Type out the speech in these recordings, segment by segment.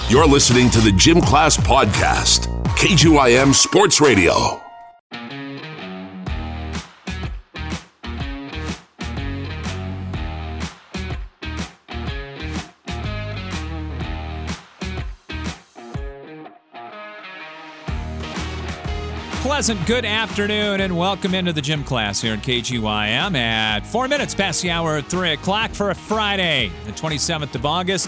You're listening to the Gym Class Podcast, KGYM Sports Radio. Pleasant good afternoon and welcome into the Gym Class here at KGYM at 4 minutes past the hour at 3 o'clock for a Friday, the 27th of August.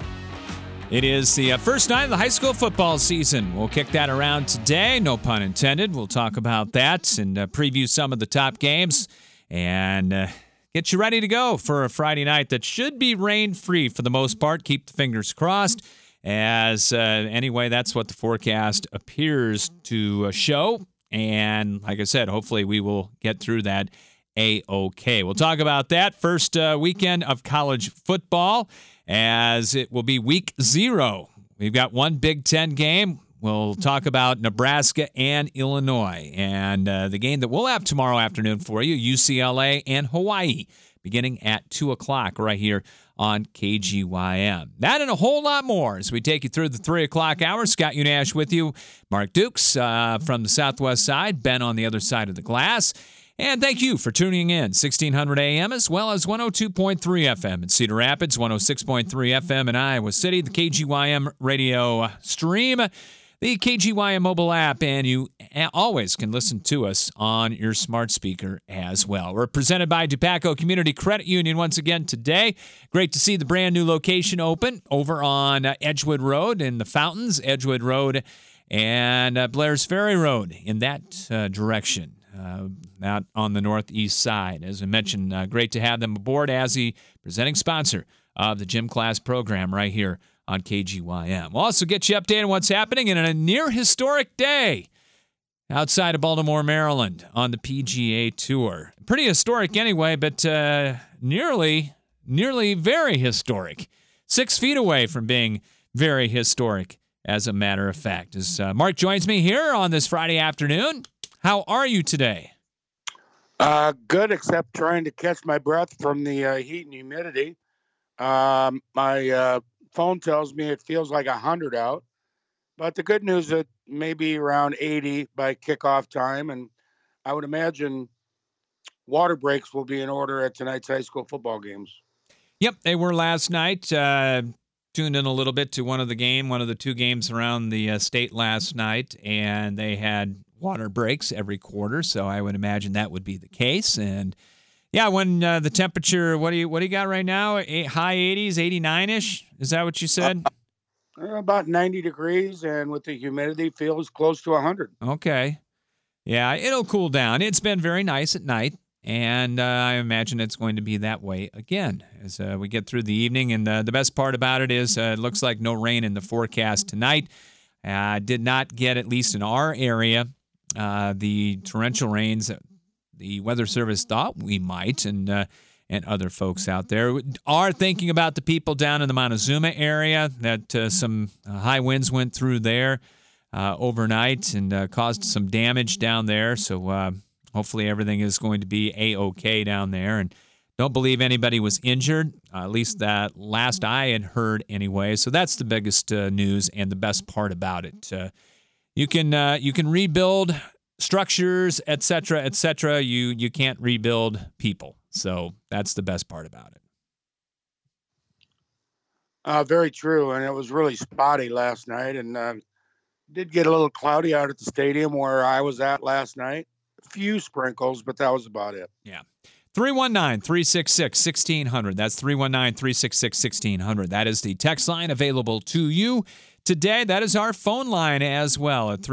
It is the first night of the high school football season. We'll kick that around today, no pun intended. We'll talk about that and preview some of the top games and get you ready to go for a Friday night that should be rain-free for the most part. Keep the fingers crossed. As anyway, that's what the forecast appears to show. And like I said, hopefully we will get through that A-OK. We'll talk about that first weekend of college football, as it will be week 0. We've got one Big Ten game. We'll talk about Nebraska and Illinois. And the game that we'll have tomorrow afternoon for you, UCLA and Hawaii, beginning at 2 o'clock right here on KGYM. That and a whole lot more as we take you through the 3 o'clock hour. Scott Unash with you, Mark Dukes from the southwest side, Ben on the other side of the glass. And thank you for tuning in, 1600 AM as well as 102.3 FM in Cedar Rapids, 106.3 FM in Iowa City, the KGYM radio stream, the KGYM mobile app, and you always can listen to us on your smart speaker as well. We're presented by DuPaco Community Credit Union once again today. Great to see the brand new location open over on Edgewood Road in the Fountains, Edgewood Road and Blair's Ferry Road in that direction. Out on the northeast side. As I mentioned, great to have them aboard as the presenting sponsor of the Gym Class program right here on KGYM. We'll also get you updated on what's happening in a near historic day outside of Baltimore, Maryland on the PGA Tour. Pretty historic anyway, but nearly very historic. 6 feet away from being very historic, as a matter of fact. As Mark joins me here on this Friday afternoon. How are you today? Good, except trying to catch my breath from the heat and humidity. My phone tells me it feels like 100 out, but the good news is it may be around 80 by kickoff time, and I would imagine water breaks will be in order at tonight's high school football games. Yep, they were last night. Tuned in a little bit to one of the 2 games around the state last night, and they had water breaks every quarter, so I would imagine that would be the case. And yeah, when the temperature, what do you got right now? High 80s, 89-ish? Is that what you said? About 90 degrees, and with the humidity, feels close to 100. Okay. Yeah, it'll cool down. It's been very nice at night, and I imagine it's going to be that way again as we get through the evening. And the best part about it is it looks like no rain in the forecast tonight. Did not get, at least in our area, the torrential rains that the Weather Service thought we might, and other folks out there are thinking about the people down in the Montezuma area that some high winds went through there overnight and caused some damage down there. So hopefully everything is going to be A-OK down there. And don't believe anybody was injured, at least that last I had heard anyway. So that's the biggest news and the best part about it. You can rebuild structures, et cetera, et cetera. You can't rebuild people. So that's the best part about it. Very true. And it was really spotty last night, and did get a little cloudy out at the stadium where I was at last night. A few sprinkles, but that was about it. Yeah. 319-366-1600. That's 319-366-1600. That is the text line available to you today. That is our phone line as well at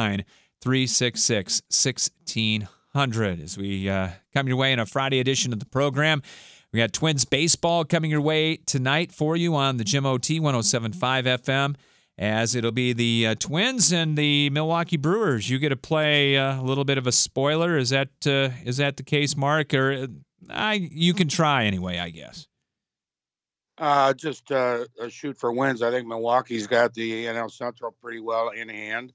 319-366-1600. As we come your way in a Friday edition of the program, we got Twins baseball coming your way tonight for you on the Jim OT 107.5 FM, as it'll be the Twins and the Milwaukee Brewers. You get to play a little bit of a spoiler. Is that the case, Mark? Or you can try anyway, I guess. Just a shoot for wins. I think Milwaukee's got the NL Central pretty well in hand.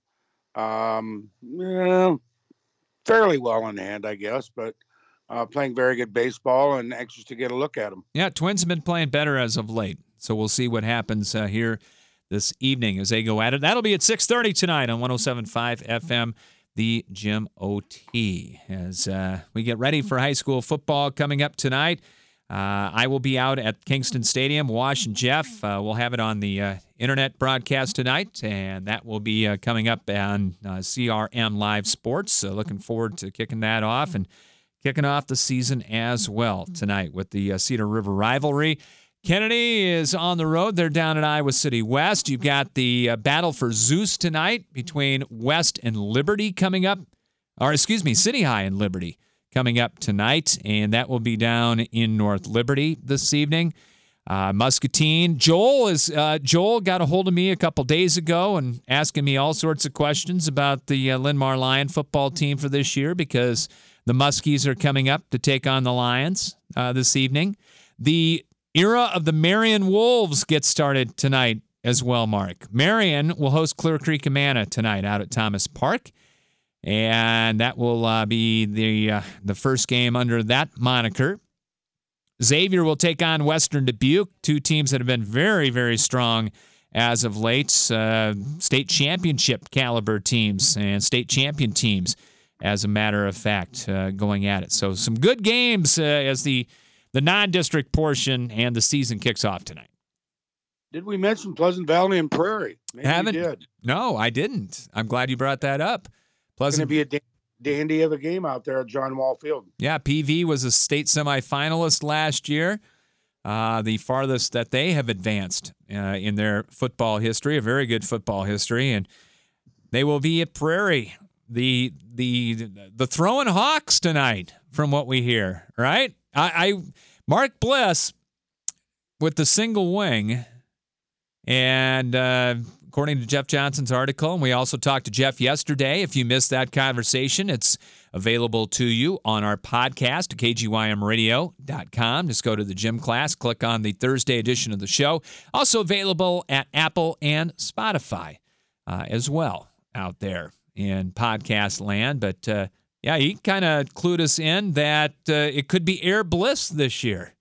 Fairly well in hand, I guess, but playing very good baseball and anxious to get a look at them. Yeah, Twins have been playing better as of late, so we'll see what happens here this evening as they go at it. That'll be at 6:30 tonight on 107.5 FM, the Jim OT. As we get ready for high school football coming up tonight, I will be out at Kingston Stadium. Wash and Jeff will have it on the internet broadcast tonight, and that will be coming up on CRM Live Sports. So looking forward to kicking that off and kicking off the season as well tonight with the Cedar River rivalry. Kennedy is on the road. They're down at Iowa City West. You've got the battle for Zeus tonight between West and Liberty coming up. City High and Liberty coming up tonight, and that will be down in North Liberty this evening. Muscatine. Joel got a hold of me a couple days ago and asking me all sorts of questions about the Linn-Mar Lion football team for this year because the Muskies are coming up to take on the Lions this evening. The era of the Marion Wolves gets started tonight as well, Mark. Marion will host Clear Creek Amana tonight out at Thomas Park, and that will be the first game under that moniker. Xavier will take on Western Dubuque, two teams that have been very, very strong as of late, state championship caliber teams and state champion teams, as a matter of fact, going at it. So some good games as the non-district portion and the season kicks off tonight. Did we mention Pleasant Valley and Prairie? Maybe you did. No, I didn't. I'm glad you brought that up. It's going to be a dandy of a game out there at John Wall Field. Yeah, PV was a state semifinalist last year, the farthest that they have advanced in their football history, a very good football history, and they will be at Prairie. The Throwing Hawks tonight, from what we hear, right? Mark Bliss with the single wing, and according to Jeff Johnson's article, and we also talked to Jeff yesterday. If you missed that conversation, it's available to you on our podcast at kgymradio.com. Just go to the gym class, click on the Thursday edition of the show. Also available at Apple and Spotify as well out there in podcast land. But yeah, he kind of clued us in that it could be Air Bliss this year.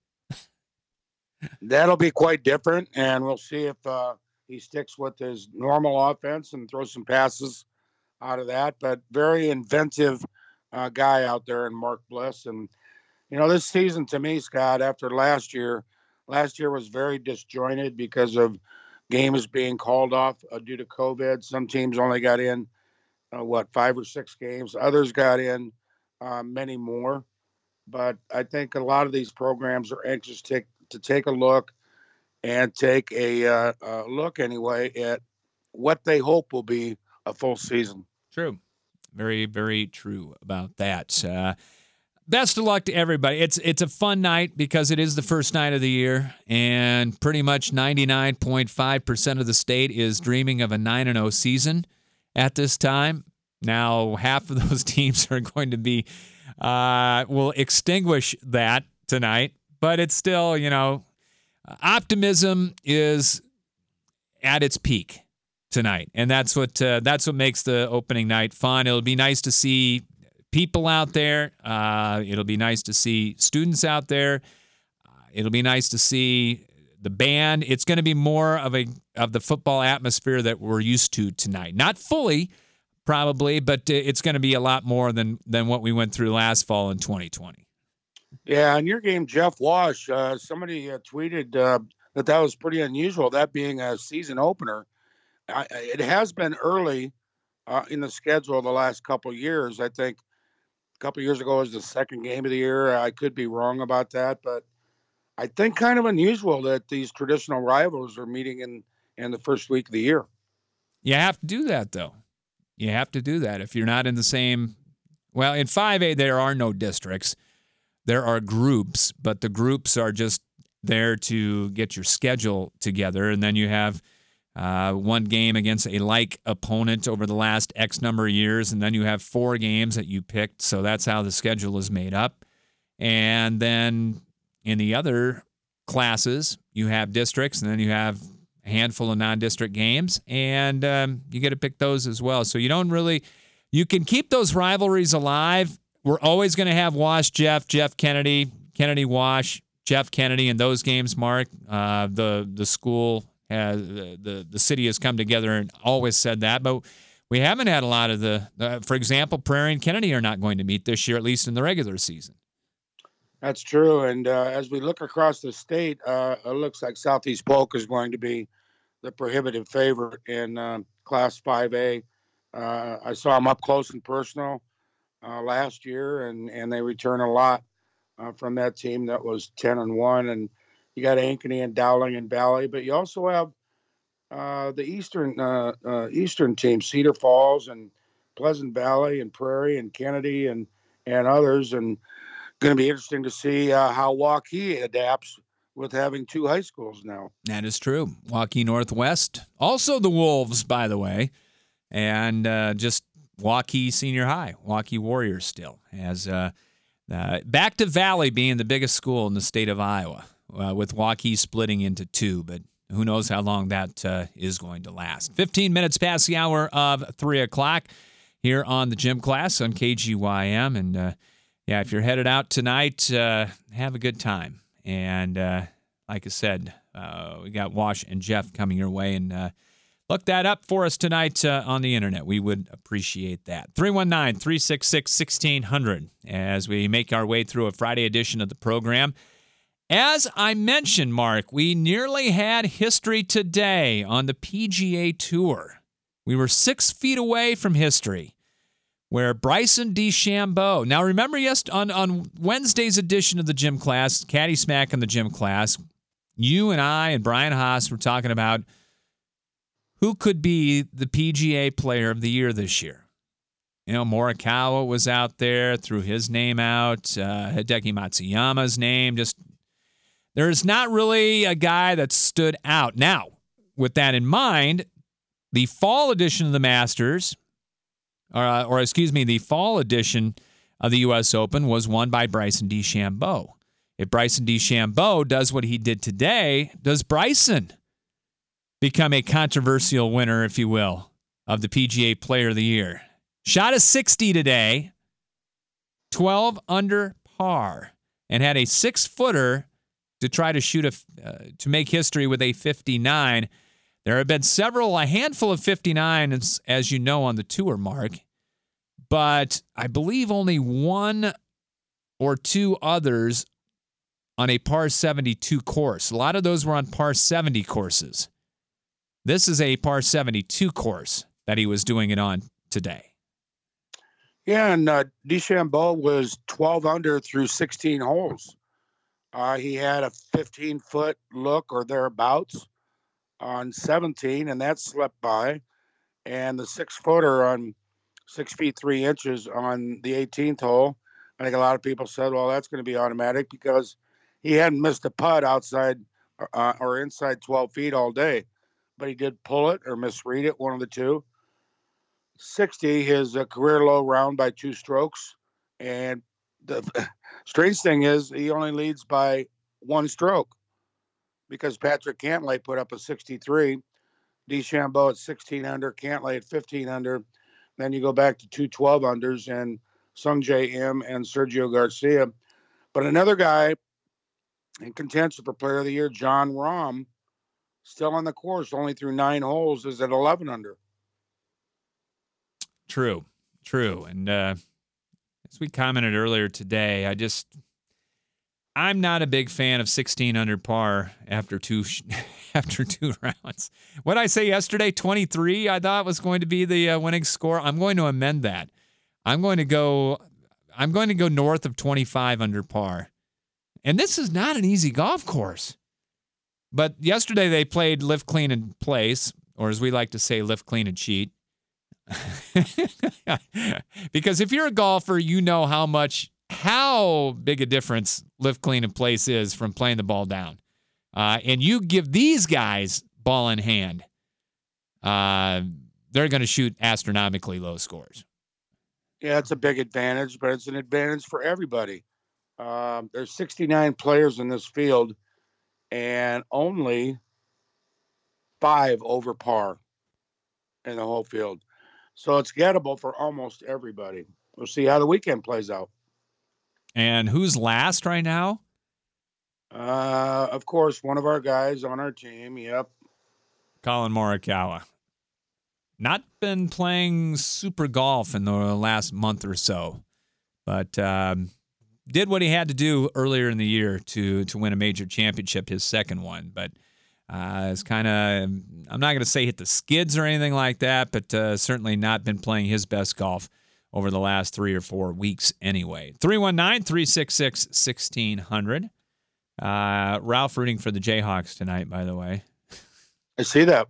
That'll be quite different, and we'll see if he sticks with his normal offense and throws some passes out of that. But very inventive guy out there in Mark Bliss. And, this season to me, Scott, after last year was very disjointed because of games being called off due to COVID. Some teams only got in 5 or 6 games. Others got in many more. But I think a lot of these programs are anxious to take a look and take a look anyway at what they hope will be a full season. True. Very, very true about that. Best of luck to everybody. It's a fun night because it is the first night of the year, and pretty much 99.5% of the state is dreaming of a 9-0 season at this time. Now, half of those teams are going to be will extinguish that tonight, but it's still, optimism is at its peak tonight, and that's what makes the opening night fun. It'll be nice to see people out there. It'll be nice to see students out there. It'll be nice to see the band. It's going to be more of the football atmosphere that we're used to tonight. Not fully, probably, but it's going to be a lot more than what we went through last fall in 2020. Yeah, in your game, Jeff Wash, somebody tweeted that was pretty unusual, that being a season opener. It has been early in the schedule the last couple of years. I think a couple of years ago was the second game of the year. I could be wrong about that, but I think kind of unusual that these traditional rivals are meeting in the first week of the year. You have to do that, though. You have to do that. If you're not in the same – well, in 5A, there are no districts. There are groups, but the groups are just there to get your schedule together, and then you have one game against a like opponent over the last X number of years, and then you have 4 games that you picked, so that's how the schedule is made up. And then in the other classes, you have districts, and then you have a handful of non-district games, and you get to pick those as well. So you can keep those rivalries alive. We're always going to have Wash, Jeff Kennedy, Kennedy, Wash, Jeff Kennedy in those games, Mark. The school The city has come together and always said that, but we haven't had a lot of for example, Prairie and Kennedy are not going to meet this year, at least in the regular season. That's true. And as we look across the state, it looks like Southeast Polk is going to be the prohibitive favorite in Class 5A. I saw them up close and personal last year, and they return a lot from that team that was 10-1. And you got Ankeny and Dowling and Valley, but you also have the eastern team, Cedar Falls and Pleasant Valley and Prairie and Kennedy and others. And going to be interesting to see how Waukee adapts with having two high schools now. That is true. Waukee Northwest, also the Wolves, by the way, and just Waukee Senior High, Waukee Warriors still. As back to Valley being the biggest school in the state of Iowa, with Waukee splitting into two, but who knows how long that is going to last. 15 minutes past the hour of 3 o'clock here on the Gym Class on KGYM. And, if you're headed out tonight, have a good time. And like I said, we got Wash and Jeff coming your way. And look that up for us tonight on the internet. We would appreciate that. 319-366-1600 as we make our way through a Friday edition of the program. As I mentioned, Mark, we nearly had history today on the PGA Tour. We were 6 feet away from history, where Bryson DeChambeau. Now, remember, on Wednesday's edition of the Gym Class, Caddy Smack in the Gym Class, you and I and Brian Haas were talking about who could be the PGA Player of the Year this year. You know, Morikawa was out there, threw his name out, Hideki Matsuyama's name. There's not really a guy that stood out. Now, with that in mind, the fall edition of the Masters, the fall edition of the U.S. Open was won by Bryson DeChambeau. If Bryson DeChambeau does what he did today, does Bryson become a controversial winner, if you will, of the PGA Player of the Year? Shot a 60 today, 12 under par, and had a 6-footer to try to to make history with a 59. There have been a handful of 59s, as you know, on the tour, Mark, but I believe only one or two others on a par 72 course. A lot of those were on par 70 courses. This is a par 72 course that he was doing it on today. Yeah, and DeChambeau was 12 under through 16 holes. He had a 15-foot look or thereabouts on 17, and that slipped by. And the 6-footer on 6 feet 3 inches on the 18th hole, I think a lot of people said, well, that's going to be automatic because he hadn't missed a putt outside or inside 12 feet all day. But he did pull it or misread it, one of the two. 60, his career low round by 2 strokes. And the strange thing is he only leads by 1 stroke because Patrick Cantlay put up a 63, DeChambeau at 16 under, Cantlay at 15 under. Then you go back to 2 12 unders and Sungjae Im and Sergio Garcia. But another guy in contention for Player of the Year, Jon Rahm, still on the course, only through 9 holes, is at 11 under. True. And as we commented earlier today, I'm not a big fan of 16 under par after two rounds. What did I say yesterday? 23, I thought was going to be the winning score. I'm going to amend that. I'm going to go north of 25 under par. And this is not an easy golf course. But yesterday they played lift, clean, and place, or as we like to say, lift, clean, and cheat. Because if you're a golfer, you know how big a difference lift, clean, and place is from playing the ball down. And you give these guys ball in hand, they're going to shoot astronomically low scores. Yeah, it's a big advantage, but it's an advantage for everybody. There's 69 players in this field, and only 5 over par in the whole field. So it's gettable for almost everybody. We'll see how the weekend plays out. And who's last right now? Of course, one of our guys on our team. Yep. Colin Morikawa. Not been playing super golf in the last month or so, but did what he had to do earlier in the year to win a major championship, his second one. But it's kind of, I'm not going to say hit the skids or anything like that, but certainly not been playing his best golf over the last 3 or 4 weeks anyway. 319-366-1600. Ralph rooting for the Jayhawks tonight, by the way. I see that.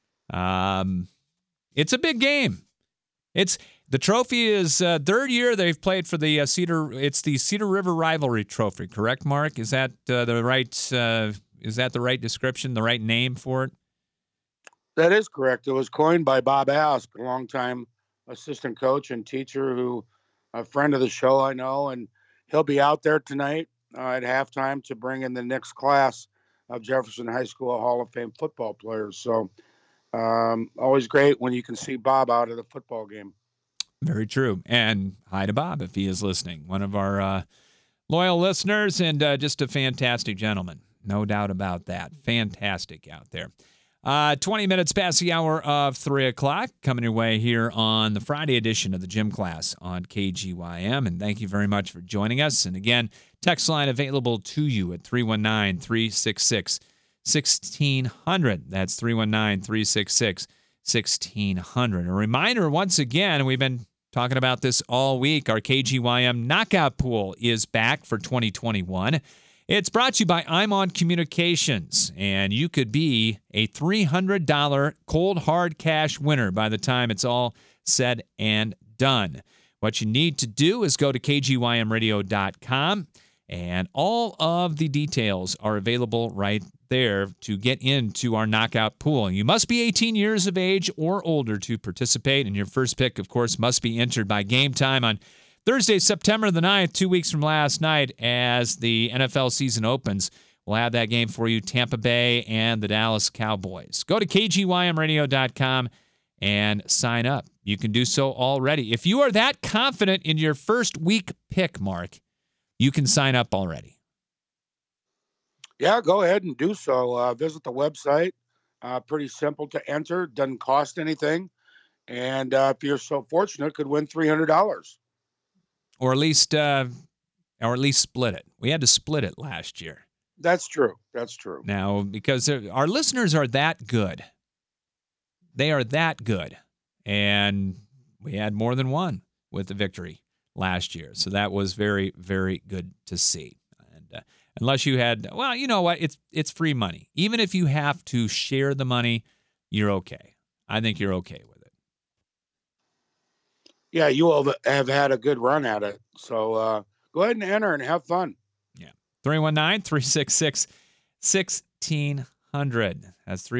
It's a big game. The trophy is third year they've played for the Cedar. It's the Cedar River Rivalry Trophy, correct, Mark? Is that the right? Is that the right description? The right name for it? That is correct. It was coined by Bob Ask, a longtime assistant coach and teacher, who a friend of the show I know, and he'll be out there tonight at halftime to bring in the next class of Jefferson High School Hall of Fame football players. So. Always great when you can see Bob out at a football game. Very true. And hi to Bob if he is listening. One of our loyal listeners and just a fantastic gentleman. No doubt about that. Fantastic out there. 20 minutes past the hour of 3 o'clock. Coming your way here on the Friday edition of the Gym Class on KGYM. And thank you very much for joining us. And again, text line available to you at 319-366-1600. That's 319-366-1600. A reminder, once again, we've been talking about this all week, our KGYM Knockout Pool is back for 2021. It's brought to you by I'm On Communications, and you could be a $300 cold hard cash winner by the time it's all said and done. What you need to do is go to kgymradio.com, and all of the details are available right there to get into our knockout pool. You must be 18 years of age or older to participate, and your first pick, of course, must be entered by game time on Thursday, September the 9th, 2 weeks from last night, as the NFL season opens. We'll have that game for you, Tampa Bay and the Dallas Cowboys. Go to kgymradio.com and sign up. You can do so already. If you are that confident in your first week pick, Mark, you can sign up already. Yeah, go ahead and do so. Visit the website. Pretty simple to enter. Doesn't cost anything. And if you're so fortunate, could win $300. Or at least split it. We had to split it last year. That's true. That's true. Now, because our listeners are that good. They are that good. And we had more than one with the victory last year. So that was very, very good to see. And unless you had, well, you know what? It's free money. Even if you have to share the money, you're okay. I think you're okay with it. Yeah, you will have had a good run at it. So go ahead and enter and have fun. Yeah. 319-366-1600. That's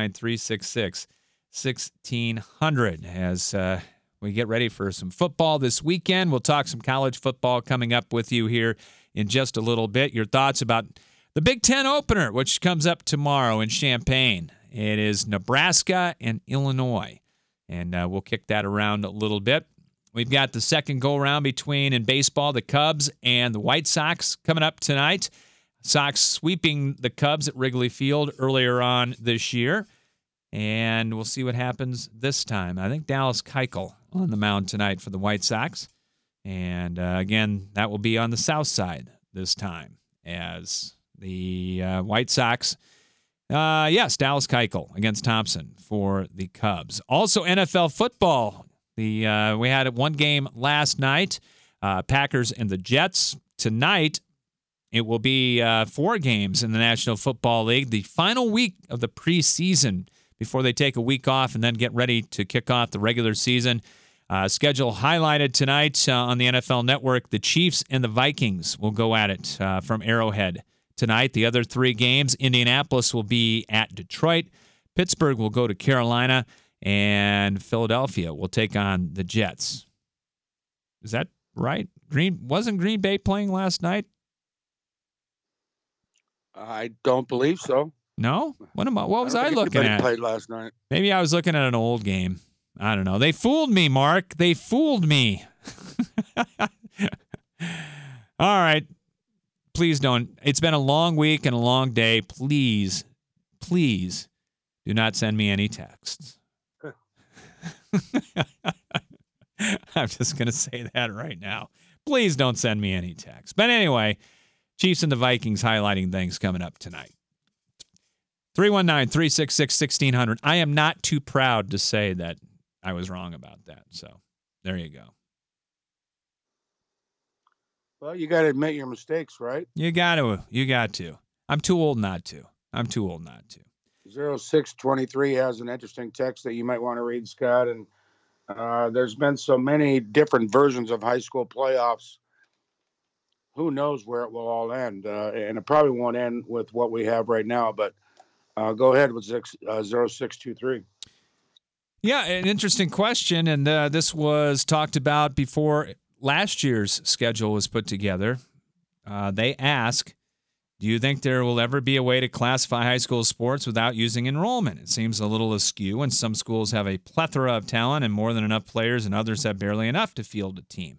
319-366-1600. As we get ready for some football this weekend. We'll talk some college football coming up with you here in just a little bit. Your thoughts about the Big Ten opener, which comes up tomorrow in Champaign. It is Nebraska and Illinois. And we'll kick that around a little bit. We've got the second go-around between, in baseball, the Cubs and the White Sox coming up tonight. Sox sweeping the Cubs at Wrigley Field earlier on this year. And we'll see what happens this time. I think Dallas Keuchel on the mound tonight for the White Sox. And, again, that will be on the south side this time as the White Sox. Yes, Dallas Keuchel against Thompson for the Cubs. Also, NFL football. We had one game last night, Packers and the Jets. Tonight, it will be 4 games in the National Football League, the final week of the preseason before they take a week off and then get ready to kick off the regular season. Schedule highlighted tonight on the NFL Network. The Chiefs and the Vikings will go at it from Arrowhead tonight. The other 3 games, Indianapolis will be at Detroit. Pittsburgh will go to Carolina. And Philadelphia will take on the Jets. Is that right? Wasn't Green Bay playing last night? I don't believe so. No? What was I looking at? Played last night. Maybe I was looking at an old game. I don't know. They fooled me, Mark. They fooled me. All right. Please don't. It's been a long week and a long day. Please Do not send me any texts. I'm just going to say that right now. Please don't send me any texts. But anyway, Chiefs and the Vikings highlighting things coming up tonight. 319-366-1600. I am not too proud to say that I was wrong about that. So there you go. Well, you got to admit your mistakes, right? You got to. I'm too old not to. 0623 has an interesting text that you might want to read, Scott. And there's been so many different versions of high school playoffs. Who knows where it will all end? And it probably won't end with what we have right now. But go ahead with 0623. Yeah, an interesting question. And this was talked about before last year's schedule was put together. They ask, do you think there will ever be a way to classify high school sports without using enrollment? It seems a little askew, and some schools have a plethora of talent and more than enough players, and others have barely enough to field a team.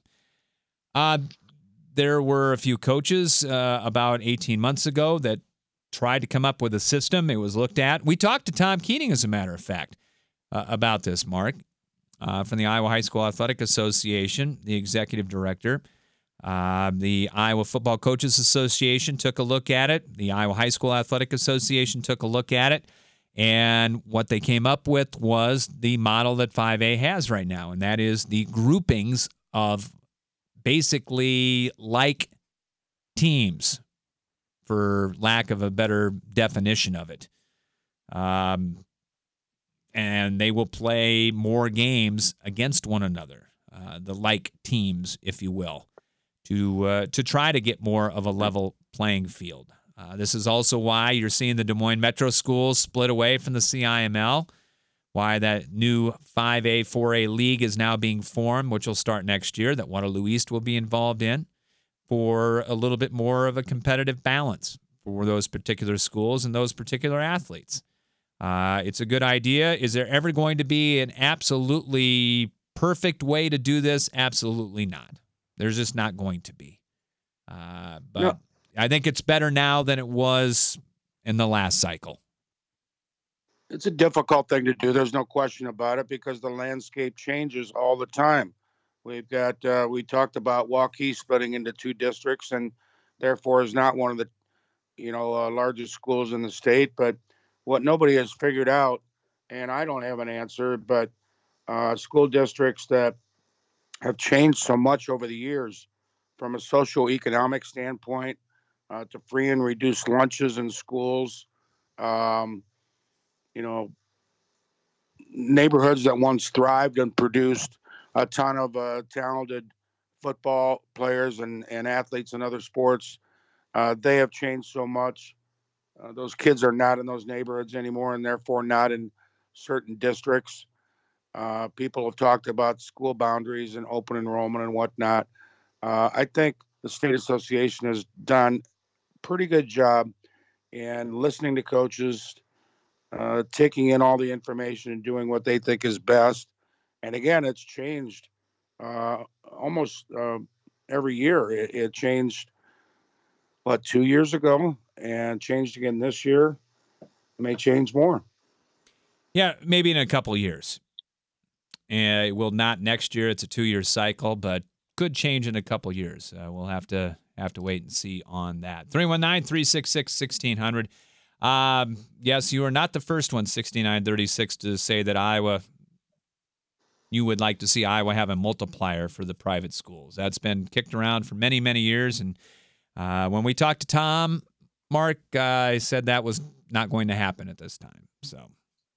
There were a few coaches about 18 months ago that tried to come up with a system. It was looked at. We talked to Tom Keating, as a matter of fact, about this, Mark, from the Iowa High School Athletic Association, the executive director. The Iowa Football Coaches Association took a look at it. The Iowa High School Athletic Association took a look at it. And what they came up with was the model that 5A has right now, and that is the groupings of basically like teams, for lack of a better definition of it. And they will play more games against one another, the like teams, if you will, to try to get more of a level playing field. This is also why you're seeing the Des Moines Metro schools split away from the CIML, why that new 5A, 4A league is now being formed, which will start next year, that Waterloo East will be involved in, for a little bit more of a competitive balance for those particular schools and those particular athletes. It's a good idea. Is there ever going to be an absolutely perfect way to do this? Absolutely not. There's just not going to be. But no. I think it's better now than it was in the last cycle. It's a difficult thing to do. There's no question about it, because the landscape changes all the time. We've got, we talked about Waukee splitting into two districts, and therefore is not one of the, largest schools in the state. But what nobody has figured out, and I don't have an answer, but school districts that have changed so much over the years from a socioeconomic standpoint, to free and reduced lunches in schools, neighborhoods that once thrived and produced a ton of talented football players and athletes in other sports. They have changed so much. Those kids are not in those neighborhoods anymore, and therefore not in certain districts. People have talked about school boundaries and open enrollment and whatnot. I think the state association has done a pretty good job in listening to coaches, taking in all the information and doing what they think is best. And again, it's changed almost every year. It changed, 2 years ago, and changed again this year. It may change more. Yeah, maybe in a couple of years. And it will not next year. It's a 2-year cycle, but could change in a couple of years. We'll have to wait and see on that. 319-366-1600. Yes, you are not the first one, 6936, to say that you would like to see Iowa have a multiplier for the private schools. That's been kicked around for many, many years. And when we talked to Tom, Mark, I said that was not going to happen at this time. So,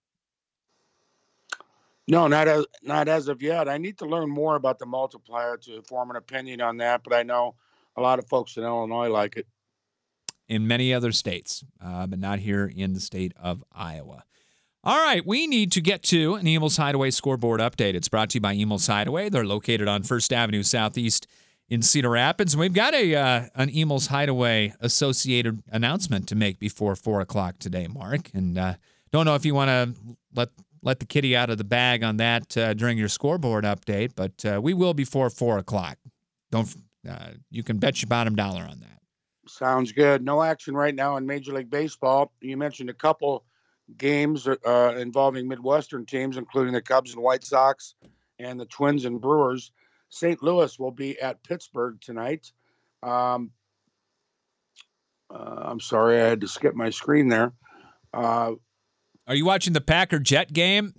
no, not as of yet. I need to learn more about the multiplier to form an opinion on that. But I know a lot of folks in Illinois like it. In many other states, but not here in the state of Iowa. All right, we need to get to an Emil's Hideaway scoreboard update. It's brought to you by Emil's Hideaway. They're located on 1st Avenue Southeast in Cedar Rapids. And we've got an Emil's Hideaway associated announcement to make before 4 o'clock today, Mark. And don't know if you want to let the kitty out of the bag on that during your scoreboard update, but we will before 4 o'clock. You can bet your bottom dollar on that. Sounds good. No action right now in Major League Baseball. You mentioned a couple games involving Midwestern teams, including the Cubs and White Sox and the Twins and Brewers. St. Louis will be at Pittsburgh tonight. I'm sorry, I had to skip my screen there. Are you watching the Packer-Jet game?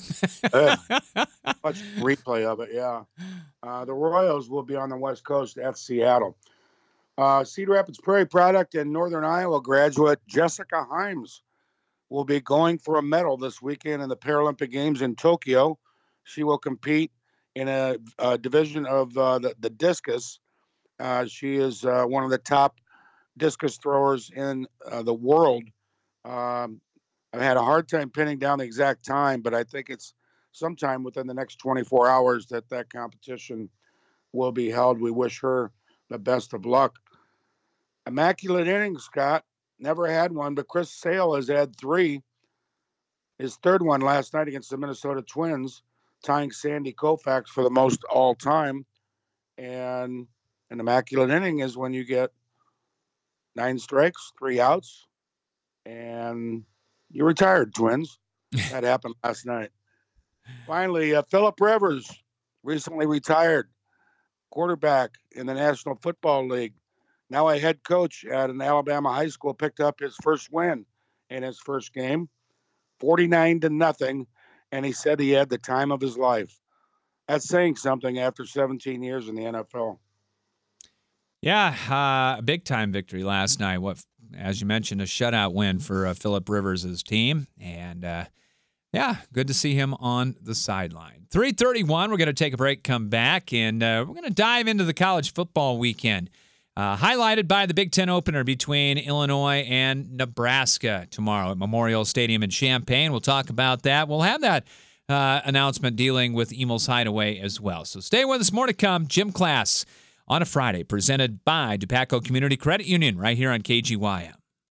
Much replay of it, yeah. The Royals will be on the West Coast at Seattle. Cedar Rapids Prairie Product and Northern Iowa graduate Jessica Himes will be going for a medal this weekend in the Paralympic Games in Tokyo. She will compete in a division of the discus. She is one of the top discus throwers in the world. I've had a hard time pinning down the exact time, but I think it's sometime within the next 24 hours that competition will be held. We wish her the best of luck. Immaculate innings, Scott. Never had one, but Chris Sale has had 3. His third one last night against the Minnesota Twins, tying Sandy Koufax for the most all time. And an immaculate inning is when you get 9 strikes, 3 outs, and you're retired, Twins. That happened last night. Finally, Philip Rivers, recently retired, quarterback in the National Football League. Now a head coach at an Alabama high school, picked up his first win in his first game, 49-0, and he said he had the time of his life. That's saying something after 17 years in the NFL. Yeah, a big-time victory last night. As you mentioned, a shutout win for Philip Rivers' team. And, yeah, good to see him on the sideline. 3:31, we're going to take a break, come back, and we're going to dive into the college football weekend. Highlighted by the Big Ten opener between Illinois and Nebraska tomorrow at Memorial Stadium in Champaign. We'll talk about that. We'll have that announcement dealing with Emil's Hideaway as well. So stay with us. More to come. Gym Class on a Friday, presented by DePaco Community Credit Union right here on KGYM.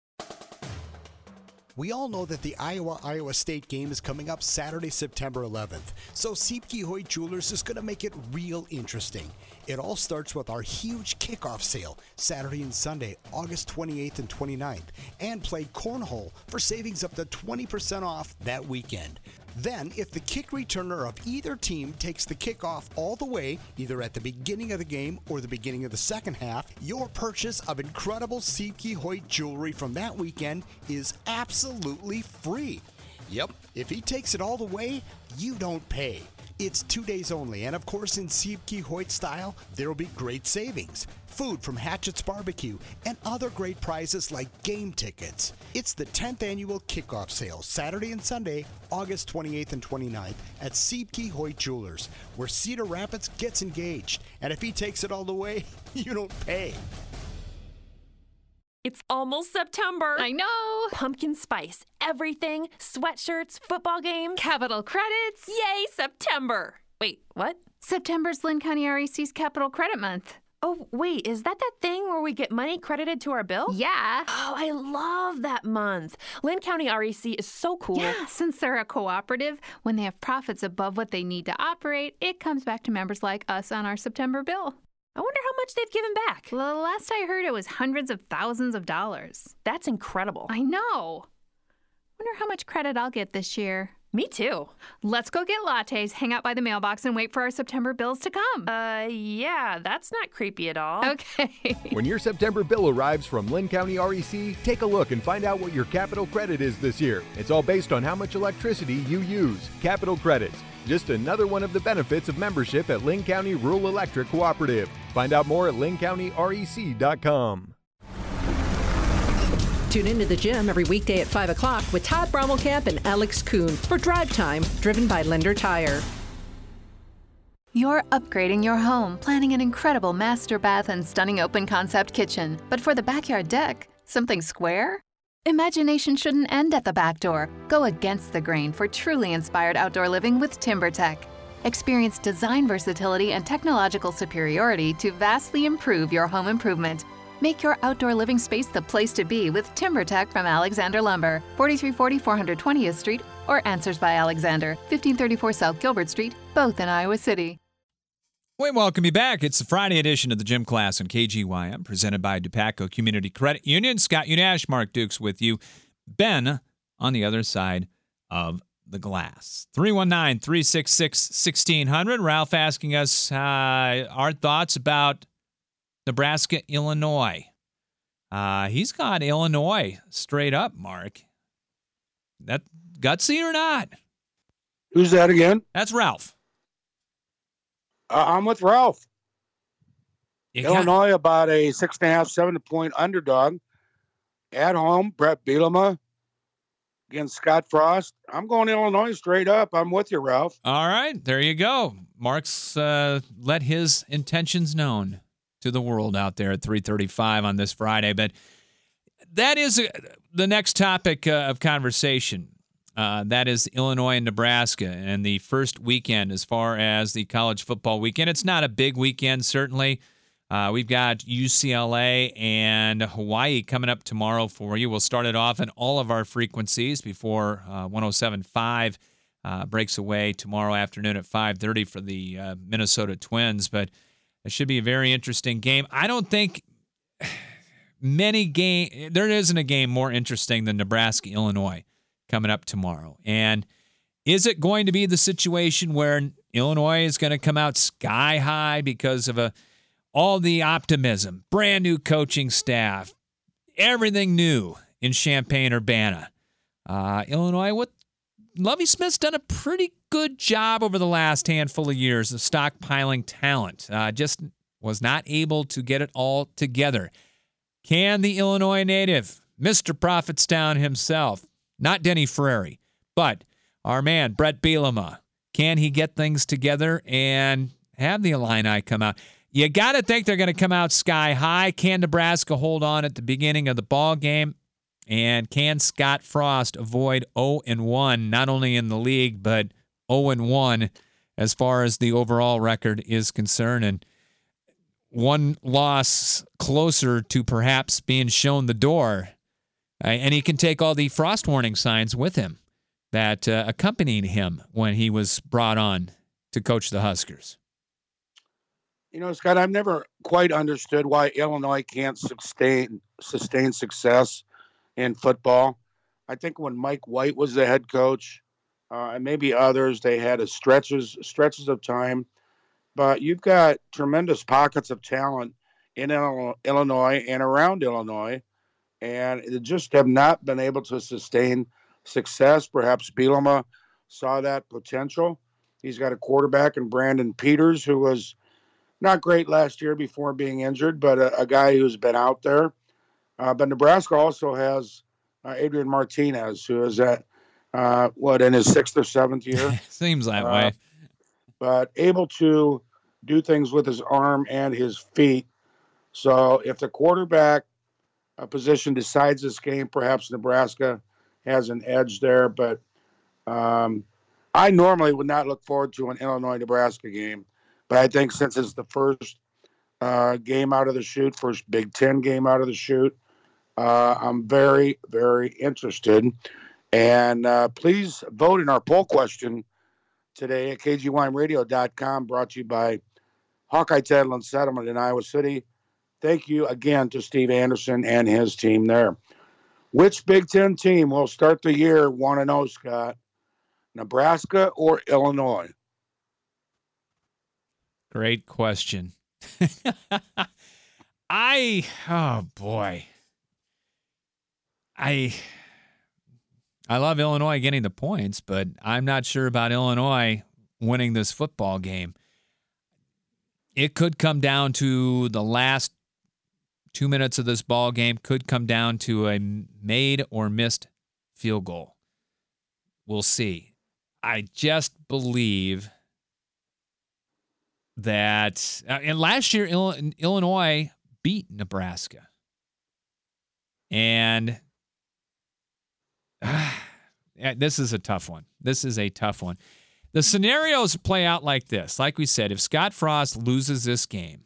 We all know that the Iowa State game is coming up Saturday, September 11th. So Siebke Hoyt Jewelers is going to make it real interesting. It all starts with our huge kickoff sale, Saturday and Sunday, August 28th and 29th, and play cornhole for savings up to 20% off that weekend. Then, if the kick returner of either team takes the kickoff all the way, either at the beginning of the game or the beginning of the second half, your purchase of incredible Siebke Hoyt jewelry from that weekend is absolutely free. Yep, if he takes it all the way, you don't pay. It's 2 days only, and of course in Siebke Hoyt style, there'll be great savings. Food from Hatchett's Barbecue, and other great prizes like game tickets. It's the 10th annual kickoff sale, Saturday and Sunday, August 28th and 29th at Siebke Hoyt Jewelers, where Cedar Rapids gets engaged. And if he takes it all the way, you don't pay. It's almost September. I know. Pumpkin spice, everything, sweatshirts, football games. Capital credits. Yay, September. Wait, what? September's Lynn County REC's Capital Credit Month. Oh, wait, is that thing where we get money credited to our bill? Yeah. Oh, I love that month. Lynn County REC is so cool. Yeah, since they're a cooperative, when they have profits above what they need to operate, it comes back to members like us on our September bill. I wonder how much they've given back. Well, last I heard, it was hundreds of thousands of dollars. That's incredible. I know. Wonder how much credit I'll get this year. Me too. Let's go get lattes, hang out by the mailbox, and wait for our September bills to come. Yeah, that's not creepy at all. Okay. When your September bill arrives from Lynn County REC, take a look and find out what your capital credit is this year. It's all based on how much electricity you use. Capital credits. Just another one of the benefits of membership at Lynn County Rural Electric Cooperative. Find out more at lynncounty.rec.com. Tune into the gym every weekday at 5 o'clock with Todd Brommelkamp and Alex Kuhn for Drive Time, driven by Lender Tire. You're upgrading your home, planning an incredible master bath and stunning open concept kitchen. But for the backyard deck, something square? Imagination shouldn't end at the back door. Go against the grain for truly inspired outdoor living with TimberTech. Experience design versatility and technological superiority to vastly improve your home improvement. Make your outdoor living space the place to be with TimberTech from Alexander Lumber, 4340 420th Street, or Answers by Alexander, 1534 South Gilbert Street, both in Iowa City. We welcome you back. It's the Friday edition of the Gym Class on KGYM, presented by DePaco Community Credit Union. Scott Unash, Mark Dukes with you. Ben on the other side of the glass. 319-366-1600. Ralph asking us our thoughts about Nebraska, Illinois. He's got Illinois straight up, Mark. That gutsy or not? Who's that again? That's Ralph. I'm with Ralph. Illinois about a 6.5, 7-point underdog at home. Brett Bielema against Scott Frost. I'm going Illinois straight up. I'm with you, Ralph. All right, there you go. Mark's let his intentions known to the world out there at 3:35 on this Friday. But that is the next topic of conversation. That is Illinois and Nebraska and the first weekend as far as the college football weekend. It's not a big weekend, certainly. We've got UCLA and Hawaii coming up tomorrow for you. We'll start it off in all of our frequencies before 107.5 breaks away tomorrow afternoon at 5:30 for the Minnesota Twins. But it should be a very interesting game. I don't think there isn't a game more interesting than Nebraska-Illinois coming up tomorrow. And is it going to be the situation where Illinois is going to come out sky high because of all the optimism, brand new coaching staff, everything new in Champaign-Urbana? Illinois, Lovie Smith's done a pretty good job over the last handful of years of stockpiling talent. Just was not able to get it all together. Can the Illinois native, Mr. Prophetstown himself, not Denny Ferrari, but our man, Brett Bielema, can he get things together and have the Illini come out? You got to think they're going to come out sky high. Can Nebraska hold on at the beginning of the ball game? And can Scott Frost avoid 0-1, not only in the league, but 0-1 as far as the overall record is concerned? And one loss closer to perhaps being shown the door. And he can take all the frost warning signs with him that accompanied him when he was brought on to coach the Huskers. You know, Scott, I've never quite understood why Illinois can't sustain success in football. I think when Mike White was the head coach, and maybe others, they had stretches of time. But you've got tremendous pockets of talent in Illinois and around Illinois, and they just have not been able to sustain success. Perhaps Bielema saw that potential. He's got a quarterback in Brandon Peters who was not great last year before being injured, but a guy who's been out there. But Nebraska also has Adrian Martinez, who is in his 6th or 7th year. Seems that way. But able to do things with his arm and his feet. So if the quarterback position decides this game, perhaps Nebraska has an edge there. But I normally would not look forward to an Illinois-Nebraska game. But I think since it's the first game out of the chute, first Big Ten game out of the chute, I'm very, very interested. And please vote in our poll question today at KGYMradio.com, brought to you by Hawkeye Title and Settlement in Iowa City. Thank you again to Steve Anderson and his team there. Which Big Ten team will start the year 1-0, Scott? Nebraska or Illinois? Great question. I love Illinois getting the points, but I'm not sure about Illinois winning this football game. It could come down to the last 2 minutes of this ball game, could come down to a made or missed field goal. We'll see. I just believe that, and last year Illinois beat Nebraska. And this is a tough one. The scenarios play out like this. Like we said, if Scott Frost loses this game,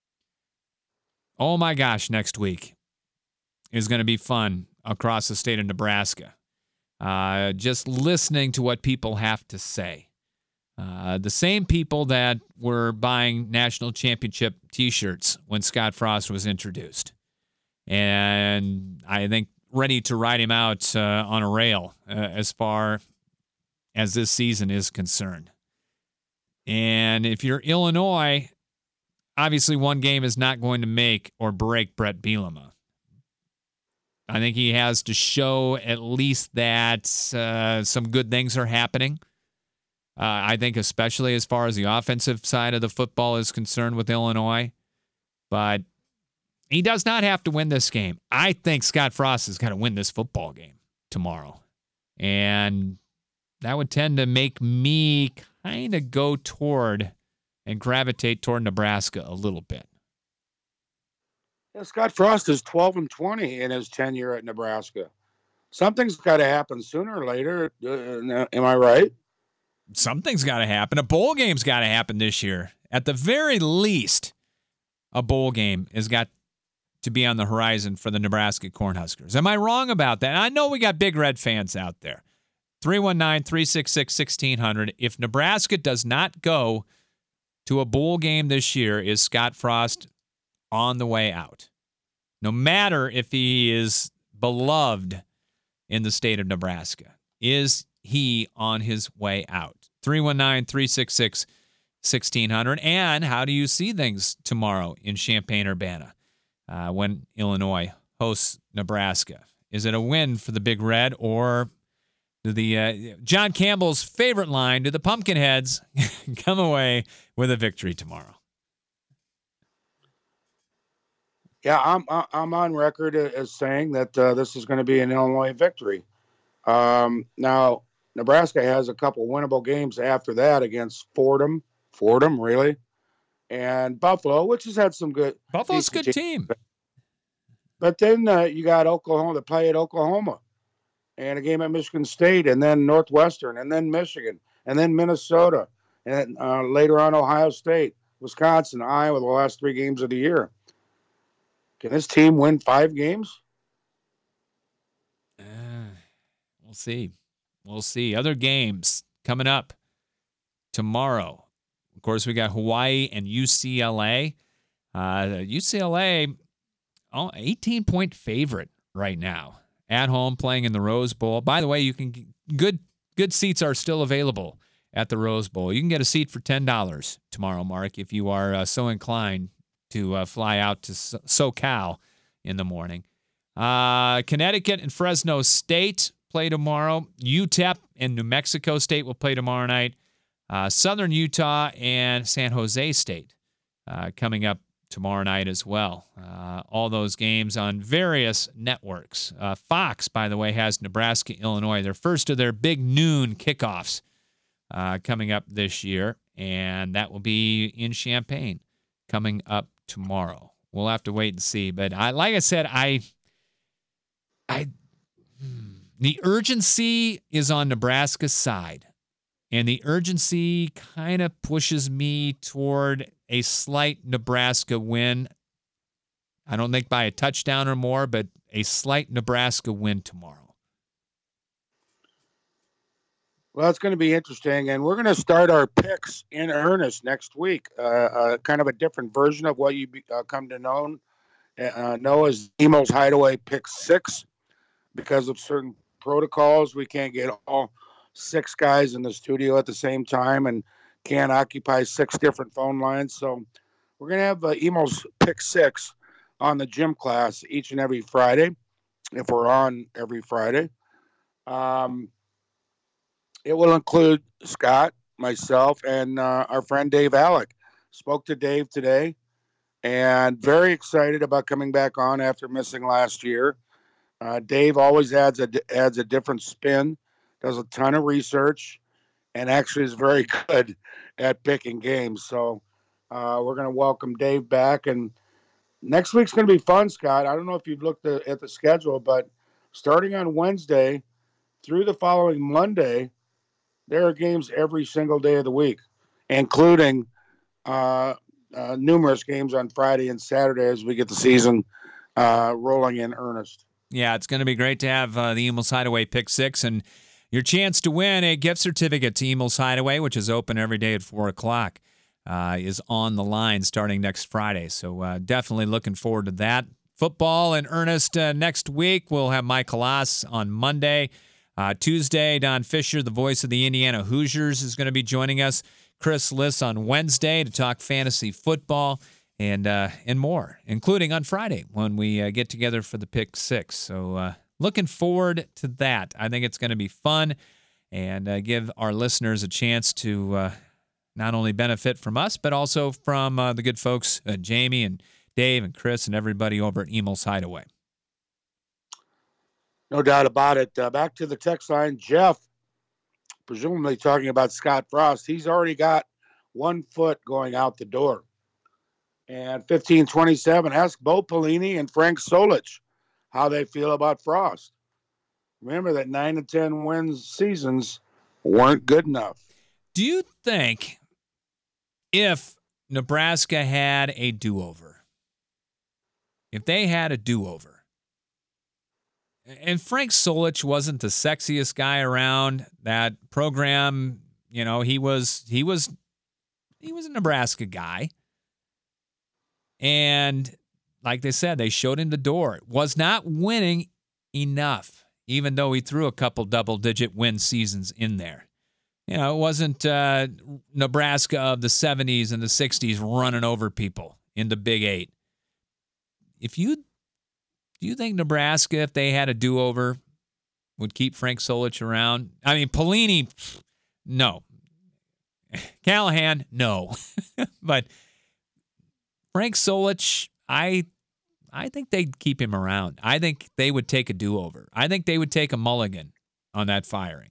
oh my gosh, next week is going to be fun across the state of Nebraska. Just listening to what people have to say. The same people that were buying national championship T-shirts when Scott Frost was introduced. And I think ready to ride him out on a rail as far as this season is concerned. And if you're Illinois, obviously one game is not going to make or break Brett Bielema. I think he has to show at least that some good things are happening. I think especially as far as the offensive side of the football is concerned with Illinois. But he does not have to win this game. I think Scott Frost is going to win this football game tomorrow. And that would tend to make me kind of go toward and gravitate toward Nebraska a little bit. Yeah, Scott Frost is 12-20 in his tenure at Nebraska. Something's got to happen sooner or later. Am I right? Something's got to happen. A bowl game's got to happen this year. At the very least, a bowl game has got to be on the horizon for the Nebraska Cornhuskers. Am I wrong about that? I know we got Big Red fans out there. 319-366-1600. If Nebraska does not go to a bowl game this year, is Scott Frost on the way out? No matter if he is beloved in the state of Nebraska, is he on his way out? 319-366-1600. And how do you see things tomorrow in Champaign-Urbana when Illinois hosts Nebraska? Is it a win for the Big Red, or do the John Campbell's favorite line, do the Pumpkinheads come away with a victory tomorrow? Yeah, I'm on record as saying that this is going to be an Illinois victory. Now, Nebraska has a couple winnable games after that against Fordham, really, and Buffalo, which has had some good. Buffalo's a good team. But then you got Oklahoma to play at Oklahoma, and a game at Michigan State, and then Northwestern, and then Michigan, and then Minnesota, and later on Ohio State, Wisconsin, Iowa, the last 3 games of the year. Can this team win 5 games? We'll see. We'll see. Other games coming up tomorrow. Of course, we got Hawaii and UCLA. UCLA, 18-point favorite right now. At home, playing in the Rose Bowl. By the way, you can good seats are still available at the Rose Bowl. You can get a seat for $10 tomorrow, Mark, if you are so inclined to fly out to SoCal in the morning. Connecticut and Fresno State play tomorrow. UTEP and New Mexico State will play tomorrow night. Southern Utah and San Jose State coming up tomorrow night as well. All those games on various networks. Fox, by the way, has Nebraska, Illinois, their first of their big noon kickoffs coming up this year, and that will be in Champaign coming up tomorrow. We'll have to wait and see. But like I said, the urgency is on Nebraska's side, and the urgency kind of pushes me toward a slight Nebraska win. I don't think by a touchdown or more, but a slight Nebraska win tomorrow. Well, it's going to be interesting, and we're going to start our picks in earnest next week. Kind of a different version of what you come to know as Emo's Hideaway Pick 6. Because of certain protocols, we can't get all 6 guys in the studio at the same time and can't occupy 6 different phone lines. So we're going to have Emo's Pick 6 on the gym class each and every Friday, if we're on every Friday. It will include Scott, myself, and our friend Dave Alec. Spoke to Dave today, and very excited about coming back on after missing last year. Dave always adds a different spin, does a ton of research, and actually is very good at picking games. So we're going to welcome Dave back, and next week's going to be fun, Scott. I don't know if you've looked at the schedule, but starting on Wednesday through the following Monday, there are games every single day of the week, including numerous games on Friday and Saturday as we get the season rolling in earnest. Yeah, it's going to be great to have the Emo's Hideaway Pick 6 and your chance to win a gift certificate to Emo's Hideaway, which is open every day at 4 o'clock, is on the line starting next Friday. So definitely looking forward to that. Football in earnest next week. We'll have Mike Halas on Monday. Tuesday, Don Fisher, the voice of the Indiana Hoosiers, is going to be joining us. Chris Liss on Wednesday to talk fantasy football and more, including on Friday when we get together for the Pick Six. So looking forward to that. I think it's going to be fun and give our listeners a chance to not only benefit from us, but also from the good folks, Jamie and Dave and Chris and everybody over at Emel's Hideaway. No doubt about it. Back to the text line, Jeff, presumably talking about Scott Frost. He's already got 1 foot going out the door. And 1527, ask Bo Pelini and Frank Solich how they feel about Frost. Remember that 9 to 10 wins seasons weren't good enough. Do you think if Nebraska had a do-over, if they had a do-over, and Frank Solich wasn't the sexiest guy around that program, he was a Nebraska guy. And like they said, they showed him the door. Was not winning enough, even though he threw a couple double-digit win seasons in there. It wasn't Nebraska of the 70s and the 60s running over people in the Big Eight. Do you think Nebraska, if they had a do-over, would keep Frank Solich around? I mean, Pelini, no. Callahan, no. But Frank Solich, I think they'd keep him around. I think they would take a do-over. I think they would take a mulligan on that firing.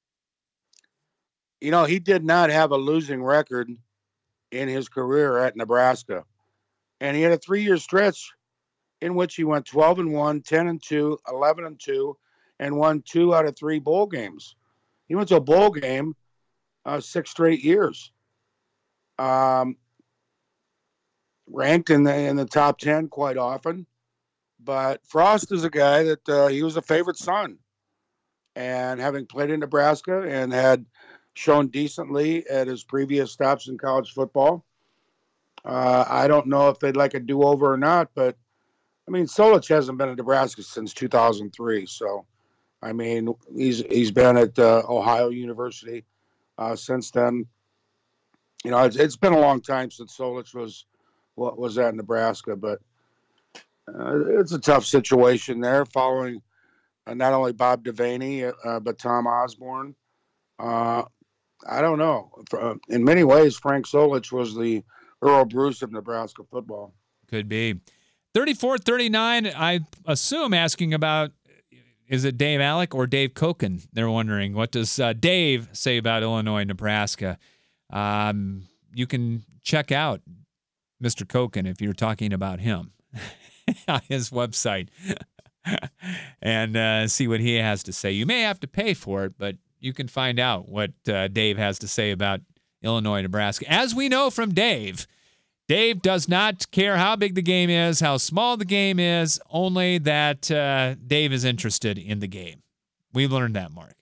He did not have a losing record in his career at Nebraska. And he had a 3-year stretch in which he went 12-1, 10-2, 11-2, and won 2 out of 3 bowl games. He went to a bowl game 6 straight years. Ranked in the top 10 quite often. But Frost is a guy that he was a favorite son. And having played in Nebraska and had shown decently at his previous stops in college football, I don't know if they'd like a do-over or not, but I mean, Solich hasn't been at Nebraska since 2003. So, I mean, he's been at Ohio University since then. It's been a long time since Solich was at Nebraska, but it's a tough situation there following not only Bob Devaney, but Tom Osborne. I don't know. In many ways, Frank Solich was the Earl Bruce of Nebraska football. Could be. 3439, I assume asking about, is it Dave Alec or Dave Koken? They're wondering, what does Dave say about Illinois, Nebraska? You can check out Mr. Koken if you're talking about him on his website and see what he has to say. You may have to pay for it, but you can find out what Dave has to say about Illinois, Nebraska. As we know from Dave does not care how big the game is, how small the game is, only that Dave is interested in the game. We learned that, Mark.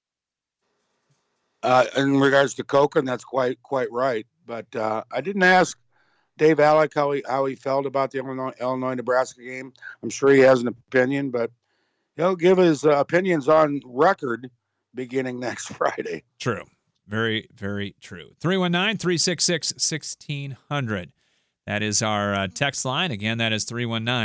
In regards to Koken, that's quite right. But I didn't ask Dave Alec how he felt about the Illinois-Nebraska game. I'm sure he has an opinion, but he'll give his opinions on record beginning next Friday. True. Very, very true. 319-366-1600. That is our text line. Again, that is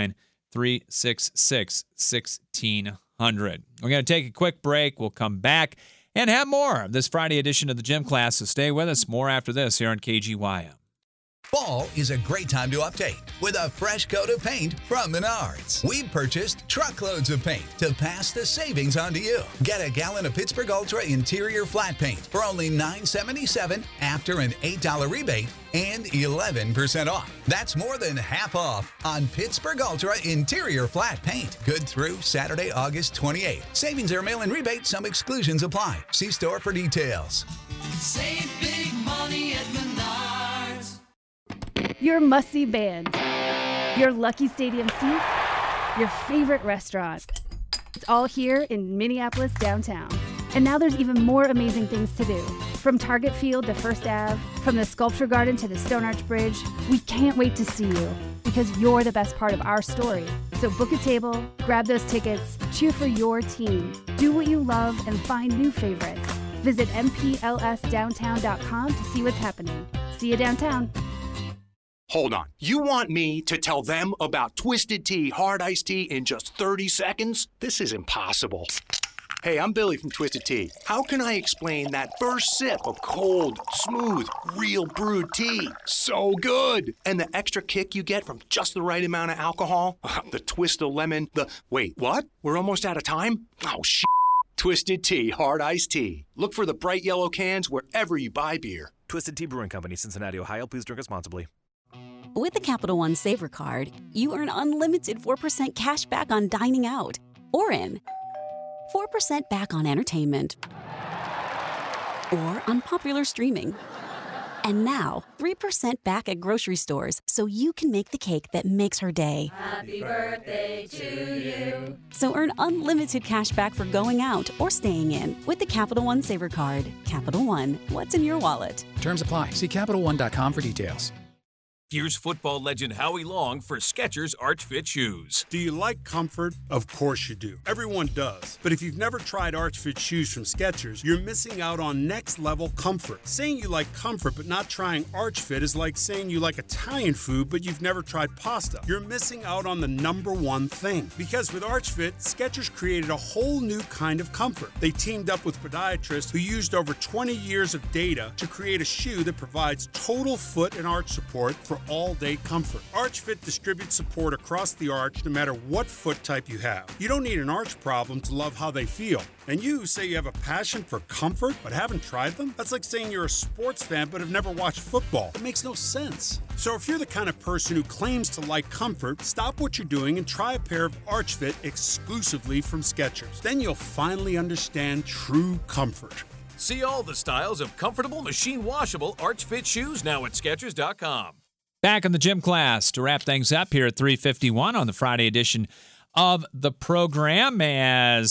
319-366-1600. We're going to take a quick break. We'll come back and have more of this Friday edition of the Gym Class. So stay with us. More after this here on KGYM. Fall is a great time to update with a fresh coat of paint from Menards. We've purchased truckloads of paint to pass the savings on to you. Get a gallon of Pittsburgh Ultra interior flat paint for only $9.77 after an $8 rebate and 11% off. That's more than half off on Pittsburgh Ultra interior flat paint. Good through Saturday, August 28th. Savings are mail-in rebate. Some exclusions apply. See store for details. Save big money at Menards. Your must-see band, your lucky stadium seat, your favorite restaurant. It's all here in Minneapolis downtown. And now there's even more amazing things to do. From Target Field to First Ave, from the Sculpture Garden to the Stone Arch Bridge, we can't wait to see you. because you're the best part of our story. So book a table, grab those tickets, cheer for your team, do what you love, and find new favorites. Visit mplsdowntown.com to see what's happening. See you downtown. Hold on. You want me to tell them about Twisted Tea Hard Iced Tea in just 30 seconds? This is impossible. Hey, I'm Billy from Twisted Tea. How can I explain that first sip of cold, smooth, real brewed tea? So good! And the extra kick you get from just the right amount of alcohol? The twist of lemon, Wait, what? We're almost out of time? Oh, shit. Twisted Tea Hard Iced Tea. Look for the bright yellow cans wherever you buy beer. Twisted Tea Brewing Company, Cincinnati, Ohio. Please drink responsibly. With the Capital One Savor Card, you earn unlimited 4% cash back on dining out or in, 4% back on entertainment, or on popular streaming. And now, 3% back at grocery stores so you can make the cake that makes her day. Happy birthday to you. So earn unlimited cash back for going out or staying in with the Capital One Savor Card. Capital One, what's in your wallet? Terms apply. See CapitalOne.com for details. Here's football legend Howie Long for Skechers Arch Fit shoes. Do you like comfort? Of course you do. Everyone does. But if you've never tried Arch Fit shoes from Skechers, you're missing out on next level comfort. Saying you like comfort but not trying Arch Fit is like saying you like Italian food but you've never tried pasta. You're missing out on the number one thing. Because with Arch Fit, Skechers created a whole new kind of comfort. They teamed up with podiatrists who used over 20 years of data to create a shoe that provides total foot and arch support for all-day comfort. Arch Fit distributes support across the arch no matter what foot type you have. You don't need an arch problem to love how they feel. And you say you have a passion for comfort but haven't tried them? That's like saying you're a sports fan but have never watched football. It makes no sense. So if you're the kind of person who claims to like comfort, stop what you're doing and try a pair of Arch Fit exclusively from Skechers. Then you'll finally understand true comfort. See all the styles of comfortable, machine-washable Arch Fit shoes now at Skechers.com. Back in the gym class to wrap things up here at 3:51 on the Friday edition of the program as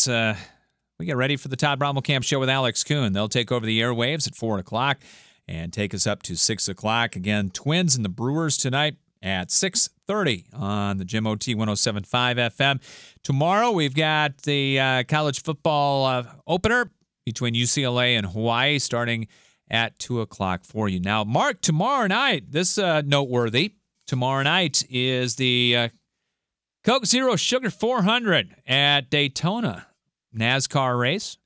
we get ready for the Todd Brommelkamp Show with Alex Kuhn. They'll take over the airwaves at 4 o'clock and take us up to 6 o'clock. Again, Twins and the Brewers tonight at 6:30 on the Jim OT 107.5 FM. Tomorrow we've got the college football opener between UCLA and Hawaii starting at 2 o'clock for you. Now, Mark, tomorrow night, this noteworthy. Tomorrow night is the Coke Zero Sugar 400 at Daytona NASCAR race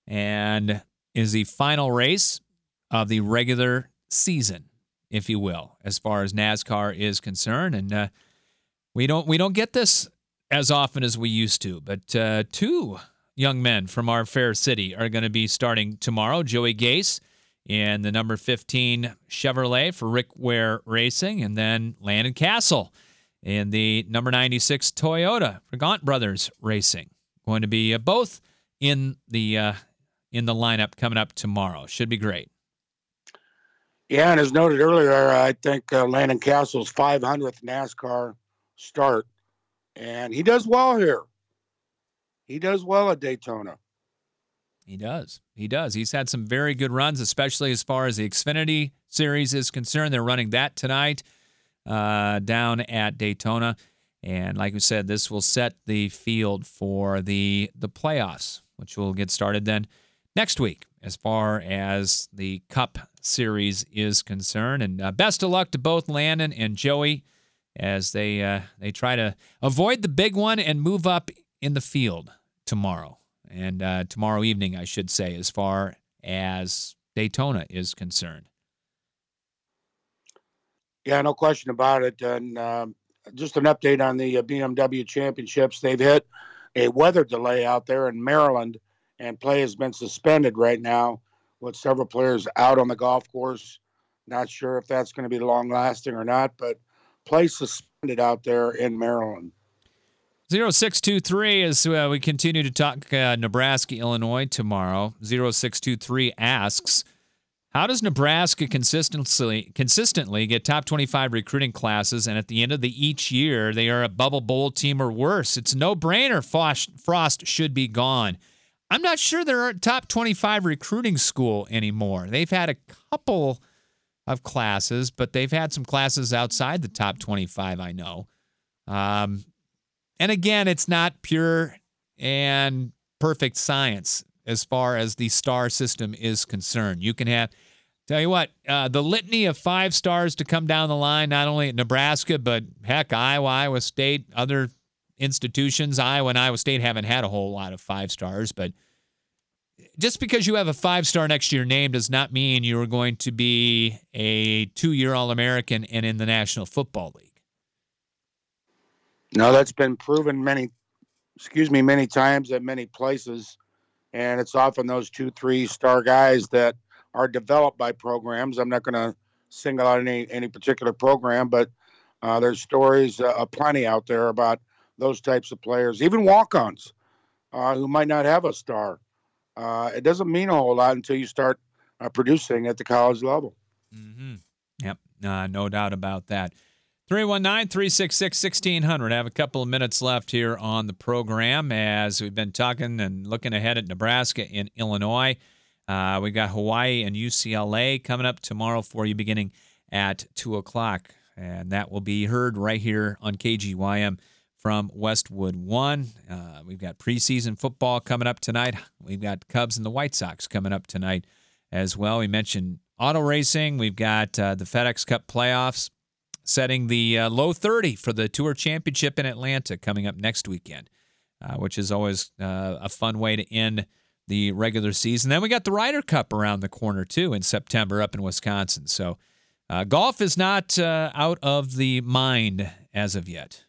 and is the final race of the regular season, if you will, as far as NASCAR is concerned. And we don't get this as often as we used to, but two young men from our fair city are going to be starting tomorrow. Joey Gase in the number 15 Chevrolet for Rick Ware Racing, and then Landon Castle in the number 96 Toyota for Gaunt Brothers Racing. Going to be both in the lineup coming up tomorrow. Should be great. Yeah, and as noted earlier, I think Landon Castle's 500th NASCAR start, and he does well here. He does well at Daytona. He does. He's had some very good runs, especially as far as the Xfinity Series is concerned. They're running that tonight down at Daytona. And like we said, this will set the field for the playoffs, which will get started then next week as far as the Cup Series is concerned. And best of luck to both Landon and Joey as they try to avoid the big one and move up in the field tomorrow. And tomorrow evening, I should say, as far as Daytona is concerned. Yeah, no question about it. And just an update on the BMW Championships. They've hit a weather delay out there in Maryland, and play has been suspended right now with several players out on the golf course. Not sure if that's going to be long-lasting or not, but play suspended out there in Maryland. 0623 as we continue to talk Nebraska, Illinois tomorrow. 0623 asks, how does Nebraska consistently get top 25 recruiting classes, and at the end of each year, they are a bubble bowl team or worse? It's a no-brainer. Frost should be gone. I'm not sure they're a top 25 recruiting school anymore. They've had a couple of classes, but they've had some classes outside the top 25, I know. And again, it's not pure and perfect science as far as the star system is concerned. You can have, tell you what, the litany of 5 stars to come down the line, not only at Nebraska, but heck, Iowa, Iowa State, other institutions. Iowa and Iowa State haven't had a whole lot of 5 stars, but just because you have a 5-star next to your name does not mean you're going to be a 2-year All-American and in the National Football League. No, that's been proven many times at many places. And it's often those 2-3-star guys that are developed by programs. I'm not going to single out any particular program, but there's stories aplenty out there about those types of players, even walk-ons who might not have a star. It doesn't mean a whole lot until you start producing at the college level. Mm-hmm. Yep, no doubt about that. 319-366-1600. I have a couple of minutes left here on the program as we've been talking and looking ahead at Nebraska and Illinois. We got Hawaii and UCLA coming up tomorrow for you beginning at 2 o'clock. And that will be heard right here on KGYM from Westwood 1. We've got preseason football coming up tonight. We've got Cubs and the White Sox coming up tonight as well. We mentioned auto racing. We've got the FedEx Cup playoffs setting the low 30 for the Tour Championship in Atlanta coming up next weekend, which is always a fun way to end the regular season. Then we got the Ryder Cup around the corner, too, in September up in Wisconsin. So golf is not out of the mind as of yet.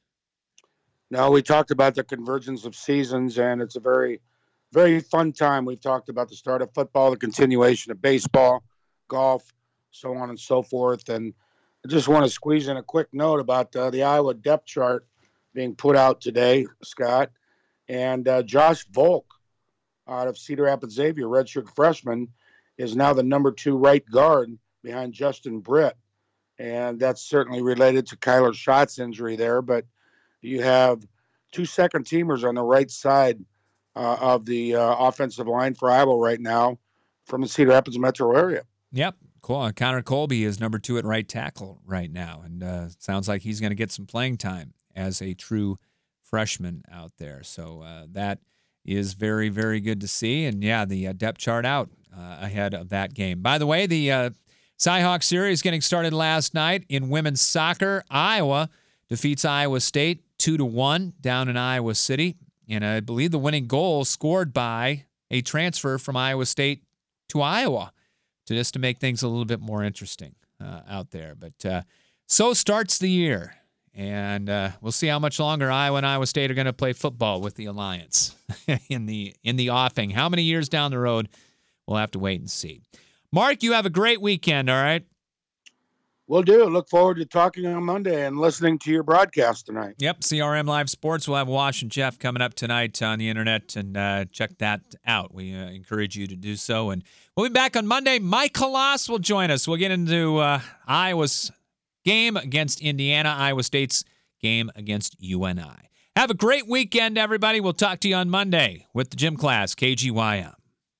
No, we talked about the convergence of seasons, and it's a very, very fun time. We've talked about the start of football, the continuation of baseball, golf, so on and so forth. And I just want to squeeze in a quick note about the Iowa depth chart being put out today, Scott. And Josh Volk out of Cedar Rapids Xavier, redshirt freshman, is now the number 2 right guard behind Justin Britt. And that's certainly related to Kyler Schott's injury there. But you have 2 second-teamers on the right side of the offensive line for Iowa right now from the Cedar Rapids metro area. Yep. Cool. Connor Colby is number 2 at right tackle right now, and sounds like he's going to get some playing time as a true freshman out there. So that is very, very good to see. And, yeah, the depth chart out ahead of that game. By the way, the Cy-Hawk series getting started last night in women's soccer. Iowa defeats Iowa State 2-1 down in Iowa City. And I believe the winning goal scored by a transfer from Iowa State to Iowa, just to make things a little bit more interesting out there. But so starts the year, and we'll see how much longer Iowa and Iowa State are going to play football with the Alliance in the offing. How many years down the road, we'll have to wait and see. Mark, you have a great weekend, all right? Will do. Look forward to talking on Monday and listening to your broadcast tonight. Yep, CRM Live Sports. We'll have Wash and Jeff coming up tonight on the internet, and check that out. We encourage you to do so. And we'll be back on Monday. Mike Kalass will join us. We'll get into Iowa's game against Indiana, Iowa State's game against UNI. Have a great weekend, everybody. We'll talk to you on Monday with the Gym Class, KGYM.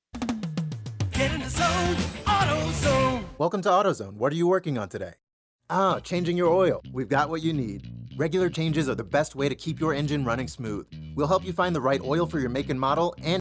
Get in the zone, AutoZone. Welcome to AutoZone. What are you working on today? Changing your oil. We've got what you need. Regular changes are the best way to keep your engine running smooth. We'll help you find the right oil for your make and model and